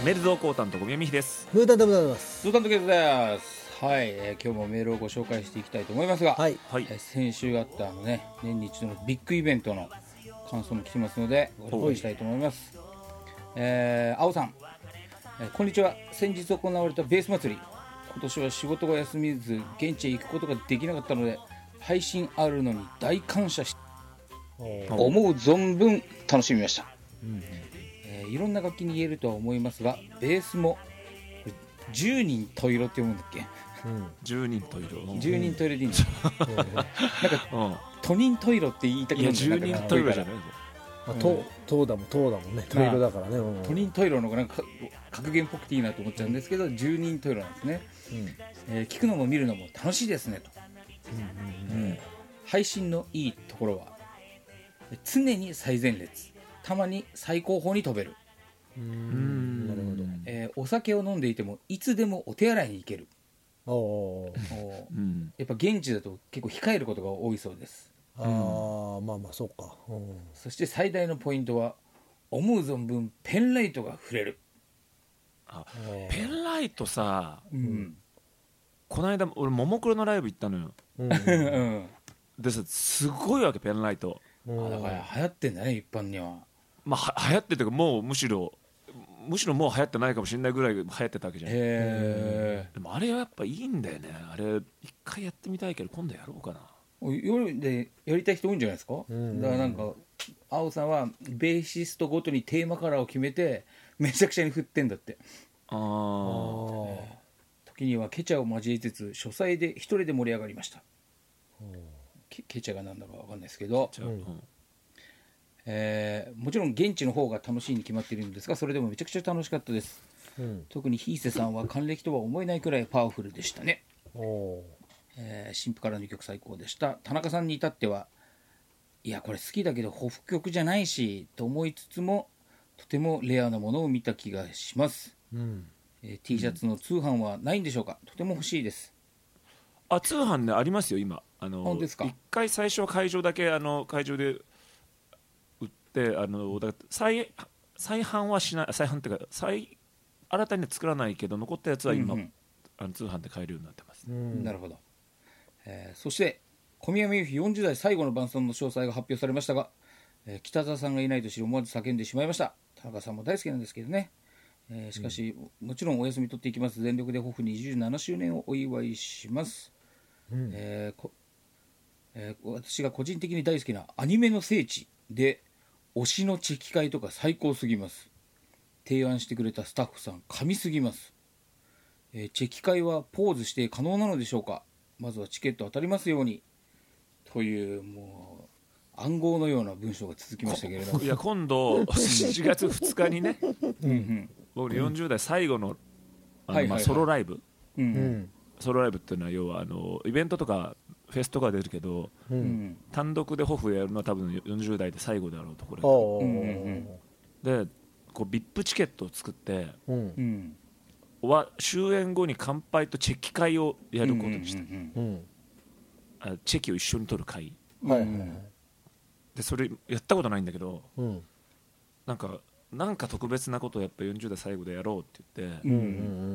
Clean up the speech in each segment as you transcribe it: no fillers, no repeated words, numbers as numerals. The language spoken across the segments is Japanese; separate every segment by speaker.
Speaker 1: メール同行担当小宮美です。
Speaker 2: ムータンでございます。
Speaker 3: ズータントケイトです。はい、今日もメールをご紹介していきたいと思いますが、
Speaker 2: はい、
Speaker 3: 先週あった年に一度のビッグイベントの感想も聞きますのでご紹介したいと思います。青さん、こんにちは。先日行われたベース祭り、今年は仕事が休みず現地へ行くことができなかったので配信あるのに大感謝し思う存分楽しみました。いろんな楽器に言えるとは思いますが、ベースも10人十色って読むんだっけ、
Speaker 1: 10人十色、
Speaker 3: 10人十色でいいんですよ、なんか都人十色って言いたくないんだよ。
Speaker 1: いや10人十色じゃないぞ。
Speaker 2: トだもんね。十色だからね。
Speaker 3: 都人十色の方がなんか格言っぽくていいなと思っちゃうんですけど、10人十色なんですね。聞くのも見るのも楽しいですねと。配信のいいところは常に最前列、たまに最高峰に飛べる。
Speaker 2: なるほど。
Speaker 3: お酒を飲んでいてもいつでもお手洗いに行ける。やっぱ現地だと結構控えることが多いそうです。
Speaker 2: まあそうか。
Speaker 3: そして最大のポイントは思う存分ペンライトが触れる。
Speaker 1: ペンライトさ、この間俺ももクロのライブ行ったのよ。でさ、すごいわけペンライト。
Speaker 3: だから流行ってんだね、一般には。
Speaker 1: まあ流行ってるというか、もうむしろもう流行ってないかもしれないぐらい流行ってたわけじゃん。でもあれはやっぱいいんだよね。あれ一回やってみたいけど今度やろうかな。
Speaker 3: 夜でやりたい人多いんじゃないですか。だからなんか青さんはベーシストごとにテーマカラーを決めてめちゃくちゃに振ってんだって。時にはケチャを交えつつ書斎で一人で盛り上がりました。ケチャがなんだかわかんないですけど、もちろん現地の方が楽しいに決まっているんですが、それでもめちゃくちゃ楽しかったです。特にヒーセさんは還暦とは思えないくらいパワフルでしたね。新譜からの曲最高でした。田中さんに至っては、いやこれ好きだけど北曲じゃないしと思いつつも、とてもレアなものを見た気がします。T シャツの通販はないんでしょうか。とても欲しいです。
Speaker 1: 通販ね、ありますよ今。
Speaker 3: 本当ですか。
Speaker 1: 一回最初は会場だけ会場で売って、だから再販はしない。再販っていうか新たには作らないけど、残ったやつは今、通販で買えるようになってます。
Speaker 3: なるほど。そして小宮山由紀40代最後の伴奏の詳細が発表されましたが、北澤さんがいないと知り思わず叫んでしまいました。田中さんも大好きなんですけどね。しかし、もちろんお休み取っていきます。全力でホフ27周年をお祝いします。私が個人的に大好きなアニメの聖地で推しのチェキ会とか最高すぎます。提案してくれたスタッフさん神すぎます。チェキ会はポーズして可能なのでしょうか。まずはチケット当たりますように、というもう暗号のような文章が続きましたけれども、
Speaker 1: いや今度7月2日にね僕40代最後のソロライブ、ソロライブっていうのは要はイベントとかフェスとか出るけど、単独でホフやるのは多分40代で最後だろうと。これでこう VIP チケットを作って、終演後に乾杯とチェキ会をやることにした。チェキを一緒に取る会、でそれやったことないんだけど、なんか特別なことをやっぱ40代最後でやろうって言って、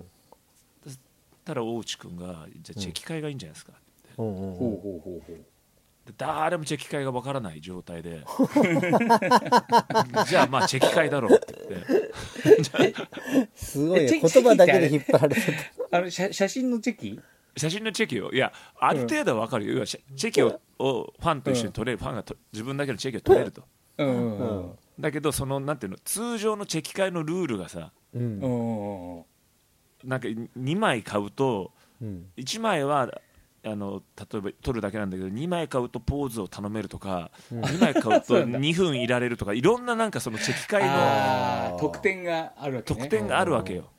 Speaker 1: そしたら大内くんがじゃあチェキ会がいいんじゃないですかって言って、で誰もチェキ会がわからない状態でじゃあまあチェキ会だろうって言って
Speaker 2: すごい言葉だけで引っ張られて
Speaker 3: た。写真のチェキ
Speaker 1: を、いやある程度は分かるよ。要はチェキをファンと一緒に取れる、ファンが自分だけのチェキを取れると、だけどなんていうの、通常のチェキ会のルールがさ、なんか2枚買うと、1枚は例えば取るだけなんだけど、2枚買うとポーズを頼めるとか、2枚買うと2分いられるとか、いろんななんかそのチェキ会の
Speaker 3: 特典があるわけね。
Speaker 1: 特典があるわけよ。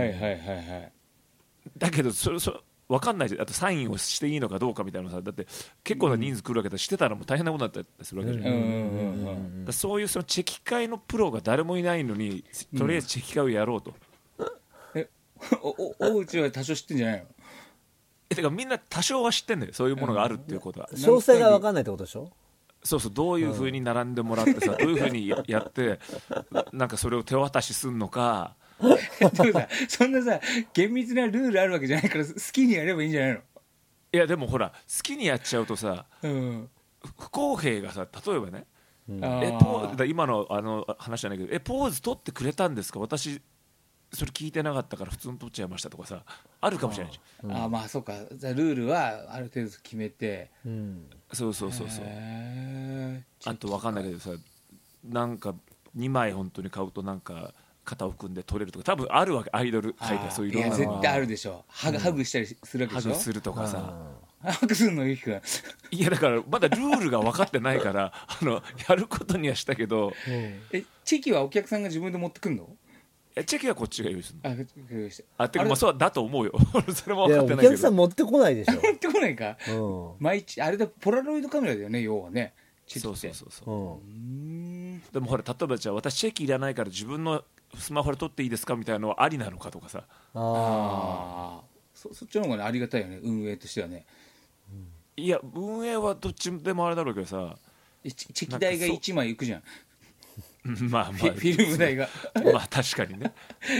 Speaker 1: だけど分かんないじゃん。あとサインをしていいのかどうかみたいなのさ、だって結構な人数来るわけだ、してたらもう大変なことになったりするわけじゃん。そういうそのチェキ会のプロが誰もいないのに、とりあえずチェキ会をやろうと。
Speaker 3: 大内は多少知ってんじゃないの。
Speaker 1: てかみんな多少は知ってんだよ、そういうものがあるっていうことは。
Speaker 2: 詳細が分かんないってことでしょ。
Speaker 1: そうそう、どういう風に並んでもらってさ、どういう風にやってなんかそれを手渡しすんのか、
Speaker 3: でもさそんなさ厳密なルールあるわけじゃないから好きにやればいいんじゃないの。
Speaker 1: いやでもほら好きにやっちゃうとさ、
Speaker 3: うん、
Speaker 1: 不公平がさ、例えばね、今の話じゃないけど、ポーズ取ってくれたんですか、私それ聞いてなかったから普通に取っちゃいましたとかさ、あるかもしれないじ
Speaker 3: ゃん。まあそうか、じゃあルールはある程度決めて、
Speaker 1: そうそうそうそう。あと分かんないけどさ、なんか2枚本当に買うとなんか肩を組んで取れるとか多分あるわけ、アイドル界でそういういろんなのが。
Speaker 3: いや絶対あるでしょ。ハグしたりするわけでしょ。
Speaker 1: ハグするとかさ。
Speaker 3: ハグするのゆきくん。
Speaker 1: いやだからまだルールが分かってないからやることにはしたけど。
Speaker 3: チェキはお客さんが自分で持ってくんの？
Speaker 1: チェキはこっちが用意する
Speaker 3: の。
Speaker 1: てかまあそうだと思うよそれも
Speaker 2: 分かってないけど。お客さん持ってこないでしょ。
Speaker 3: 持ってこないか。毎日あれだポラロイドカメラだよね、要はね。
Speaker 1: そうそうそうそう。でもほら例えばじゃあ私チェキいらないから自分のスマホで撮っていいですかみたいなのはありなのかとかさ。
Speaker 3: そっちの方がねありがたいよね、運営としてはね。
Speaker 1: いや運営はどっちでもあれだろうけどさ、
Speaker 3: チェキ代が1枚いくじゃん。
Speaker 1: まあまあフ
Speaker 3: ィルム代が
Speaker 1: まあ確かにね。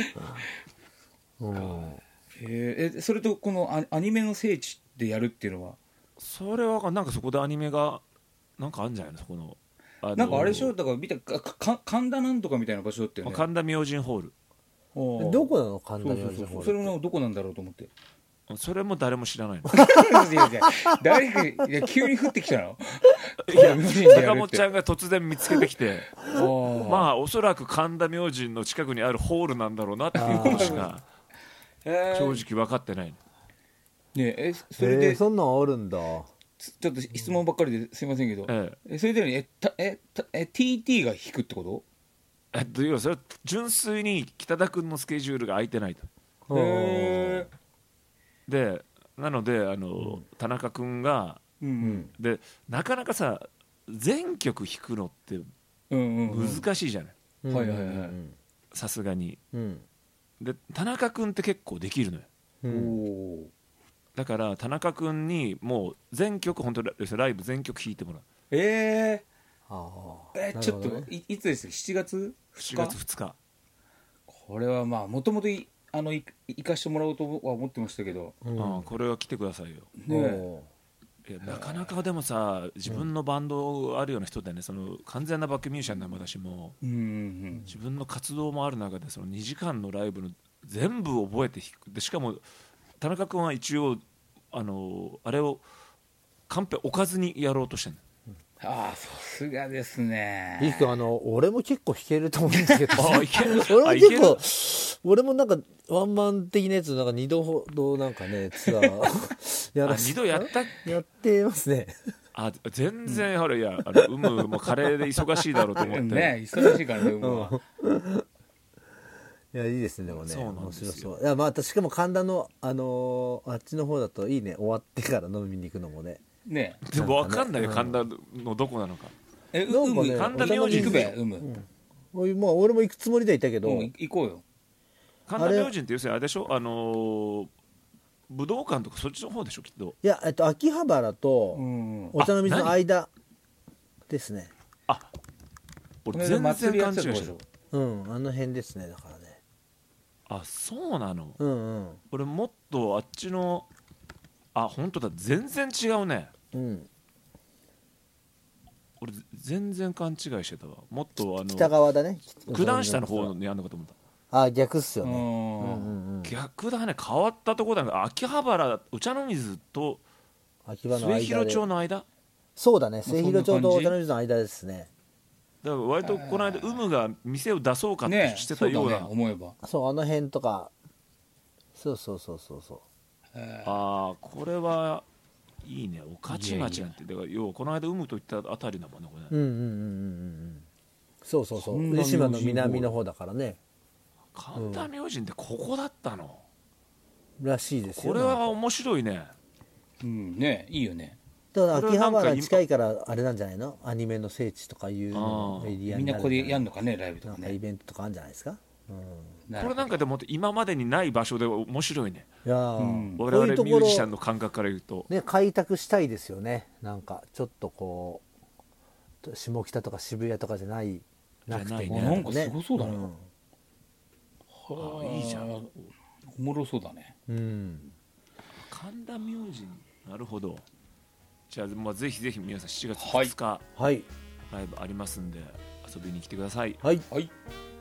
Speaker 3: それとこのアニメの聖地でやるっていうのは、
Speaker 1: それはなんかそこでアニメがなんかあるんじゃないの、そこの
Speaker 3: なんかあれでしょ、だから見た神田なんとかみたいな場所ってよね。
Speaker 1: 神田明神ホール。
Speaker 2: どこなの神田明神ホール。
Speaker 3: それもどこなんだろうと思って。
Speaker 1: それも誰も知らないの。
Speaker 3: 誰か急に降ってきたの。
Speaker 1: いや坂本ちゃんが突然見つけてきてまあおそらく神田明神の近くにあるホールなんだろうなっていうことしか正直分かってない。
Speaker 3: ねそれで
Speaker 2: そんなんあるんだ。
Speaker 3: ちょっと質問ばっかりですいませんけど、それでTT が引くってこと？
Speaker 1: 要はそれは純粋に北田君のスケジュールが空いてないと。でなので田中君が、でなかなかさ全曲弾くのって難しいじゃない、さすがに、で田中君って結構できるのよ、だから田中君にもう全曲本当ライブ全曲弾いてもらう。
Speaker 3: ちょっといつですか？7月
Speaker 1: 2日。
Speaker 3: これはまあもともと行かしてもらおうとは思ってましたけど、
Speaker 1: これは来てくださいよ。いやなかなかでもさ自分のバンドあるような人でね、その完全なバックミュージシャンな私も、自分の活動もある中でその2時間のライブの全部覚えて弾く。でしかも田中君は一応あれをカンペ置かずにやろうとしてるの。
Speaker 3: さすがですね。
Speaker 2: いいか俺も結構弾けると思うんだけど俺もなんかワンマン的なやつなんか2度ほどなんかねツアーやらせて
Speaker 1: 2度や
Speaker 2: ってますね。
Speaker 1: 全然ほらいやもうカレーで忙しいだろうと思って
Speaker 3: ね、忙しいからね
Speaker 2: いやいいですね。でもね
Speaker 1: 面白
Speaker 2: そう。いやまあしかも神田のあっちの方だといいね、終わってから飲みに行くのもね。
Speaker 3: で
Speaker 1: も分かんないよ、神田のどこなのか。
Speaker 3: 神
Speaker 1: 田明神って
Speaker 2: 俺も行くつもりでいたけど、
Speaker 3: 行こうよ。
Speaker 1: 神田明神って要するにあれでしょ、武道館とかそっちの方でしょきっと。
Speaker 2: いや秋葉原とお茶の水の間ですね。
Speaker 1: 俺全然勘違いしてる。
Speaker 2: あの辺ですね。だからね。
Speaker 1: そうなの。俺もっとあっちの本当だ、全然違うね。俺全然勘違いしてたわ。もっと
Speaker 2: 北側だね。
Speaker 1: 九段下の方にやるのかと思った。
Speaker 2: 逆っすよね。
Speaker 1: 逆だね。変わったところだね。秋葉原お茶の水と末広町の間。
Speaker 2: そうだね、末広町とお茶の水の間ですね。
Speaker 1: だから割とこの間有無が店を出そうかってしてたような、
Speaker 3: 思えば
Speaker 2: そうあの辺とか、そう
Speaker 1: これはいいね。御徒町なんてだから要はこの間有無といったあたりだもんねこれ。
Speaker 2: そう上島の南の方だからね。
Speaker 1: 神田明神ってここだったの
Speaker 2: らしいですよ。
Speaker 1: これは面白いね。
Speaker 3: ね、いいよね。
Speaker 2: だから秋葉原近いからあれなんじゃないの、アニメの聖地とかいうエリアに
Speaker 3: みんなここでやるのかね、ライブとかね、
Speaker 2: イベントとかあるんじゃないですか。
Speaker 1: これなんかでも今までにない場所で面白いね。
Speaker 2: いや
Speaker 1: 我々ミュージシャンの感覚から言うと
Speaker 2: ね、開拓したいですよね。なんかちょっとこう下北とか渋谷とかじゃないなくてね、
Speaker 3: なんかすごそうだな。
Speaker 1: いいじゃん。
Speaker 3: おもろそうだね。
Speaker 1: 神田明神、なるほど。じゃあ、まあ、ぜひぜひ皆さん7月2日、
Speaker 2: はい、
Speaker 1: ライブありますんで遊びに来てください。
Speaker 2: はい。
Speaker 3: はい。